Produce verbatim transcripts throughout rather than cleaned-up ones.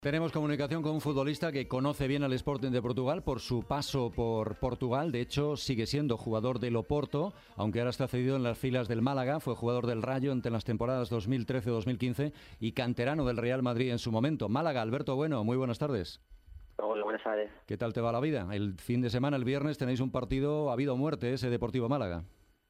Tenemos comunicación con un futbolista que conoce bien al Sporting de Portugal por su paso por Portugal. De hecho, sigue siendo jugador del Oporto, aunque ahora está cedido en las filas del Málaga. Fue jugador del Rayo entre las temporadas dos mil trece dos mil quince y canterano del Real Madrid en su momento. Málaga, Alberto Bueno, muy buenas tardes. Hola, buenas tardes. ¿Qué tal te va la vida? El fin de semana, el viernes, tenéis un partido habido o muerte, ese Deportivo Málaga.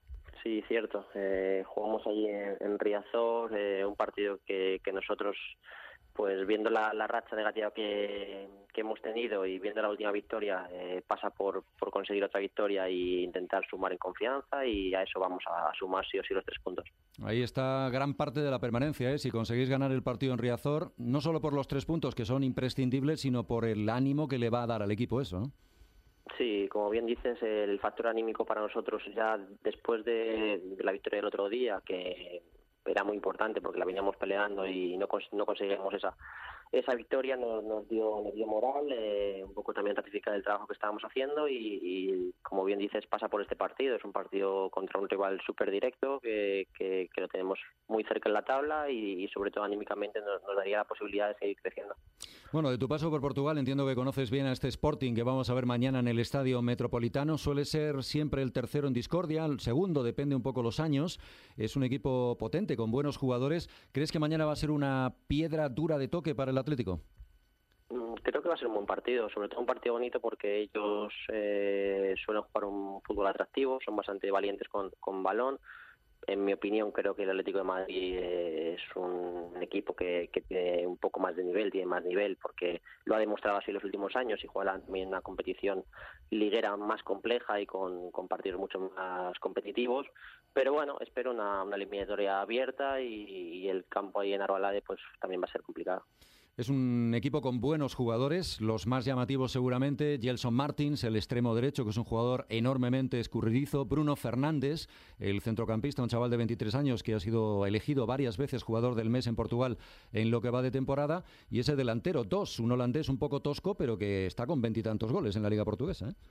Sí, cierto. Eh, jugamos allí en, en Riazor, eh, un partido que, que nosotros... Pues viendo la, la racha negativa que, que hemos tenido y viendo la última victoria, eh, pasa por, por conseguir otra victoria e intentar sumar en confianza, y a eso vamos a, a sumar sí o sí los tres puntos. Ahí está gran parte de la permanencia, ¿eh? Si conseguís ganar el partido en Riazor, no solo por los tres puntos que son imprescindibles, sino por el ánimo que le va a dar al equipo eso, ¿no? Sí, como bien dices, el factor anímico para nosotros ya después de, de la victoria del otro día, que era muy importante porque la veníamos peleando y no, cons- no conseguimos esa esa victoria, nos, nos dio nos dio moral, eh, un poco también ratificar el trabajo que estábamos haciendo y, y, como bien dices, pasa por este partido. Es un partido contra un rival súper directo que, que, que lo tenemos muy cerca en la tabla y, y sobre todo anímicamente nos, nos daría la posibilidad de seguir creciendo. Bueno, de tu paso por Portugal entiendo que conoces bien a este Sporting que vamos a ver mañana en el Estadio Metropolitano. Suele ser siempre el tercero en discordia, el segundo depende un poco los años. Es un equipo potente, con buenos jugadores. ¿Crees que mañana va a ser una piedra dura de toque para el Atlético? Creo que va a ser un buen partido, sobre todo un partido bonito porque ellos eh, suelen jugar un fútbol atractivo, son bastante valientes con, con balón. En mi opinión, creo que el Atlético de Madrid es un equipo que, que tiene un poco más de nivel, tiene más nivel, porque lo ha demostrado así en los últimos años y juega también una competición liguera más compleja y con, con partidos mucho más competitivos. Pero bueno, espero una, una eliminatoria abierta y, y el campo ahí en Arbalade pues también va a ser complicado. Es un equipo con buenos jugadores, los más llamativos seguramente, Gelson Martins, el extremo derecho, que es un jugador enormemente escurridizo, Bruno Fernández, el centrocampista, un chaval de veintitrés años que ha sido elegido varias veces jugador del mes en Portugal en lo que va de temporada, y ese delantero, Dos, un holandés un poco tosco, pero que está con veintitantos goles en la Liga Portuguesa, ¿eh?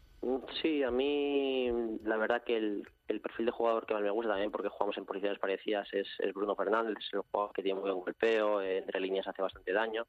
Sí, a mí la verdad que el, el perfil de jugador que más me gusta también, porque jugamos en posiciones parecidas, es, es Bruno Fernández, es el jugador que tiene muy buen golpeo, eh, entre líneas hace bastante daño,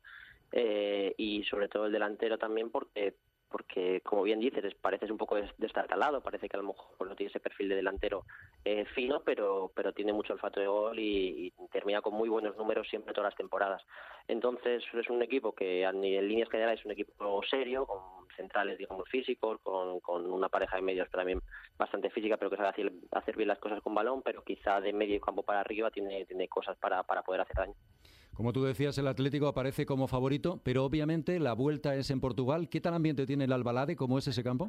eh, y sobre todo el delantero también porque porque como bien dices, parece un poco destartalado, parece que a lo mejor pues, no tiene ese perfil de delantero eh, fino, pero pero tiene mucho olfato de gol y, y termina con muy buenos números siempre todas las temporadas. Entonces es un equipo que en líneas generales es un equipo serio, con centrales digamos físicos, con, con una pareja de medios también bastante física, pero que sabe hacer, hacer bien las cosas con balón, pero quizá de medio campo para arriba tiene, tiene cosas para, para poder hacer daño. Como tú decías, el Atlético aparece como favorito, pero obviamente la vuelta es en Portugal. ¿Qué tal ambiente tiene el Alvalade? ¿Cómo es ese campo?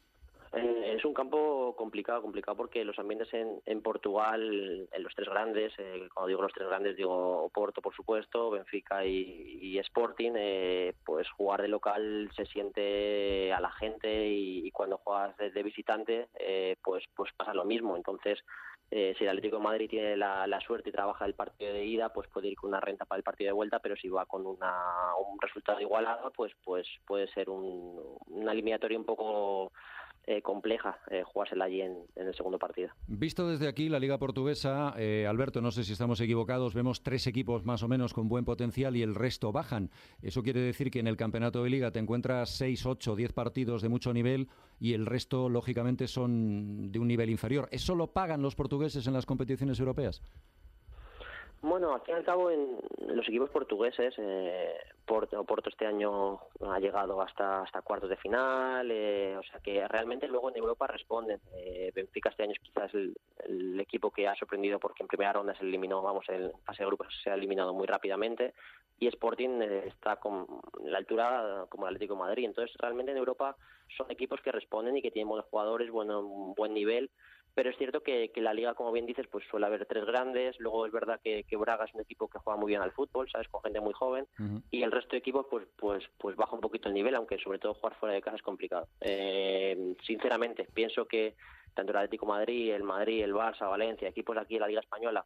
Eh, es un campo complicado, complicado porque los ambientes en, en Portugal, en los tres grandes, eh, cuando digo los tres grandes digo Oporto por supuesto, Benfica y, y Sporting, eh, pues jugar de local se siente a la gente y, y cuando juegas de, de visitante eh, pues, pues pasa lo mismo. Entonces Eh, si el Atlético de Madrid tiene la, la suerte y trabaja el partido de ida, pues puede ir con una renta para el partido de vuelta, pero si va con una, un resultado igualado, pues pues puede ser un, una eliminatoria un poco eh, compleja eh, jugársela allí en, en el segundo partido. Visto desde aquí la Liga Portuguesa, eh, Alberto, no sé si estamos equivocados, vemos tres equipos más o menos con buen potencial y el resto bajan. Eso quiere decir que en el campeonato de Liga te encuentras seis, ocho, diez partidos de mucho nivel y el resto, lógicamente, son de un nivel inferior. ¿Eso lo pagan los portugueses en las competiciones europeas? Bueno, al fin y al cabo, en los equipos portugueses, eh, Porto, Porto este año ha llegado hasta hasta cuartos de final, eh, o sea que realmente luego en Europa responden. Eh, Benfica este año es quizás el, el equipo que ha sorprendido porque en primera ronda se eliminó, vamos, en fase de grupos se ha eliminado muy rápidamente, y Sporting eh, está con la altura como el Atlético de Madrid. Entonces realmente en Europa son equipos que responden y que tienen buenos jugadores, bueno, un buen nivel. Pero es cierto que, que la liga, como bien dices, pues suele haber tres grandes. Luego es verdad que, que Braga es un equipo que juega muy bien al fútbol, ¿sabes? Con gente muy joven. Uh-huh. Y el resto de equipos, pues pues pues baja un poquito el nivel, aunque sobre todo jugar fuera de casa es complicado. Eh, sinceramente, pienso que tanto el Atlético de Madrid, el Madrid, el Barça, Valencia, equipos aquí en la Liga Española,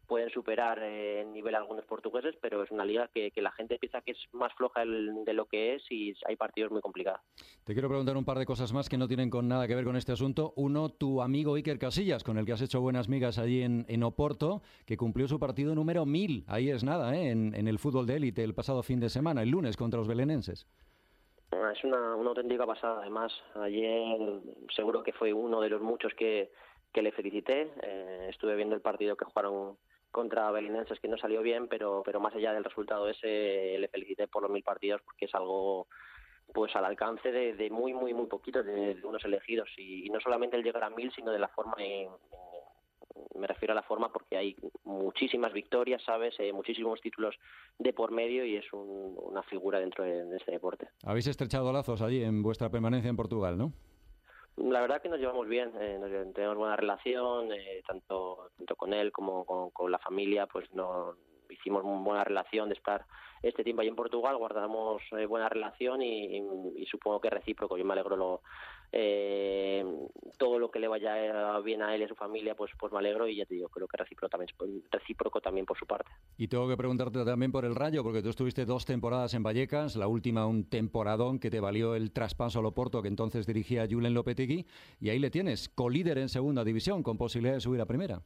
pueden superar eh, en nivel a algunos portugueses, pero es una liga que, que la gente piensa que es más floja el, de lo que es y hay partidos muy complicados. Te quiero preguntar un par de cosas más que no tienen con nada que ver con este asunto. Uno, tu amigo Iker Casillas, con el que has hecho buenas migas allí en, en Oporto, que cumplió su partido número mil, ahí es nada, ¿eh? en, en el fútbol de élite el pasado fin de semana, el lunes, contra los belenenses. Es una, una auténtica pasada. Además, ayer seguro que fue uno de los muchos que, que le felicité. Eh, estuve viendo el partido que jugaron contra belenenses, que no salió bien, pero, pero más allá del resultado ese, le felicité por los mil partidos, porque es algo pues al alcance de, de muy, muy, muy poquitos, de, de unos elegidos. Y, y no solamente el llegar a mil, sino de la forma... En, me refiero a la forma porque hay muchísimas victorias, ¿sabes? Eh, muchísimos títulos de por medio y es un, una figura dentro de, de este deporte. Habéis estrechado lazos allí en vuestra permanencia en Portugal, ¿no? La verdad que nos llevamos bien, eh, nos, tenemos buena relación, eh, tanto, tanto con él como con, con la familia, pues no hicimos una buena relación de estar este tiempo ahí en Portugal, guardamos eh, buena relación y, y, y supongo que recíproco. Yo me alegro lo, eh, todo lo que le vaya bien a él y a su familia, pues pues me alegro y ya te digo, creo que recíproco también, recíproco también por su parte. Y tengo que preguntarte también por el Rayo, porque tú estuviste dos temporadas en Vallecas, la última un temporadón que te valió el traspaso al Oporto que entonces dirigía Julen Lopetegui, y ahí le tienes, colíder en segunda división, con posibilidad de subir a primera.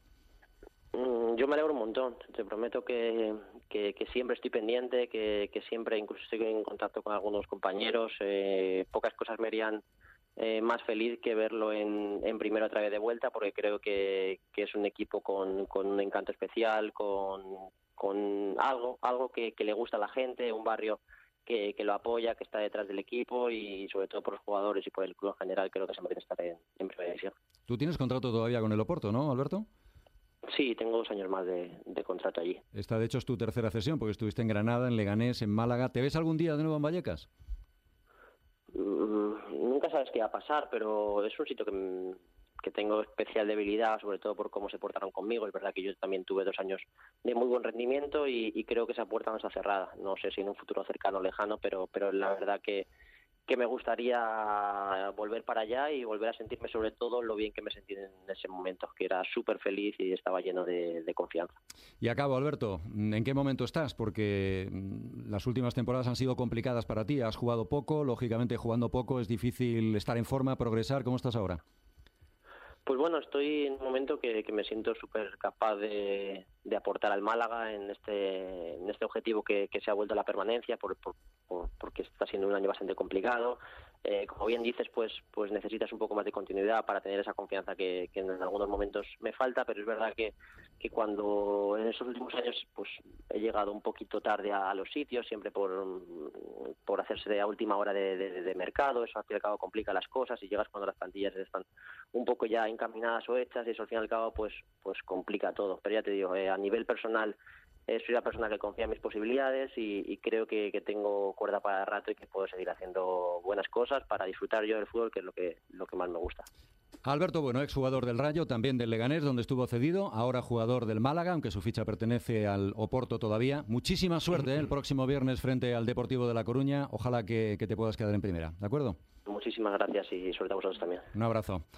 Yo me alegro un montón, te prometo que, que, que siempre estoy pendiente, que, que siempre incluso estoy en contacto con algunos compañeros. Eh, pocas cosas me harían eh, más feliz que verlo en, en primera otra vez de vuelta, porque creo que, que es un equipo con, con un encanto especial, con, con algo algo que, que le gusta a la gente, un barrio que, que lo apoya, que está detrás del equipo y sobre todo por los jugadores y por el club en general, creo que se merece estar en, en primera división. Tú tienes contrato todavía con el Oporto, ¿no, Alberto? Sí, tengo dos años más de, de contrato allí. Esta, de hecho, es tu tercera cesión, porque estuviste en Granada, en Leganés, en Málaga. ¿Te ves algún día de nuevo en Vallecas? Mm, nunca sabes qué va a pasar, pero es un sitio que, que tengo especial debilidad, sobre todo por cómo se portaron conmigo. Es verdad que yo también tuve dos años de muy buen rendimiento y, y creo que esa puerta no está cerrada. No sé si en un futuro cercano o lejano, pero, pero la verdad que que me gustaría volver para allá y volver a sentirme sobre todo lo bien que me sentí en ese momento, que era súper feliz y estaba lleno de, de confianza. Y acabo, Alberto, ¿en qué momento estás? Porque las últimas temporadas han sido complicadas para ti, has jugado poco, lógicamente jugando poco es difícil estar en forma, progresar. ¿Cómo estás ahora? Pues bueno, estoy en un momento que, que me siento súper capaz de, de aportar al Málaga en este en este objetivo que, que se ha vuelto a la permanencia, por, por, por, porque está siendo un año bastante complicado. Eh, como bien dices, pues pues necesitas un poco más de continuidad para tener esa confianza que, que en algunos momentos me falta, pero es verdad que, que cuando en esos últimos años pues he llegado un poquito tarde a, a los sitios, siempre por, por hacerse de a última hora de, de, de mercado, eso al fin y al cabo complica las cosas y llegas cuando las plantillas están un poco ya encaminadas o hechas y eso al fin y al cabo pues pues complica todo. Pero ya te digo, eh, a nivel personal eh, soy la persona que confía en mis posibilidades y, y creo que, que tengo cuerda para rato y que puedo seguir haciendo buenas cosas para disfrutar yo del fútbol, que es lo que lo que más me gusta. Alberto Bueno, exjugador del Rayo, también del Leganés, donde estuvo cedido, ahora jugador del Málaga, aunque su ficha pertenece al Oporto todavía. Muchísima suerte ¿eh? el próximo viernes frente al Deportivo de La Coruña. Ojalá que, que te puedas quedar en primera, ¿de acuerdo? Muchísimas gracias y suerte a vosotros también. Un abrazo.